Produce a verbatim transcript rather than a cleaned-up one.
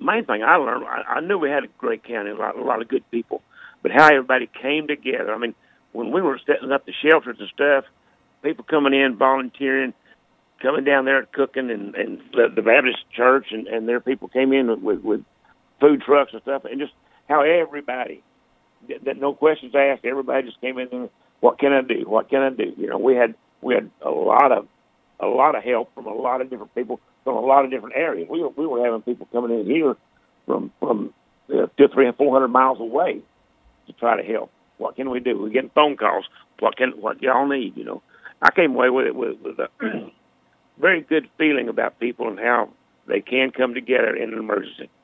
main thing I learned, I, I knew we had a great county, a lot, a lot of good people, but how everybody came together. I mean, when we were setting up the shelters and stuff, people coming in, volunteering, coming down there cooking, and, and the, the Baptist church and, and their people came in with, with, with food trucks and stuff, and just how everybody, that no questions asked, everybody just came in and, what can I do? What can I do? You know, we had we had a lot of a lot of help from a lot of different people from a lot of different areas. We were, we were having people coming in here from from uh, two, three, and four hundred miles away to try to help. What can we do? We're getting phone calls. What can what y'all need? You know, I came away with it with, with a very good feeling about people and how they can come together in an emergency.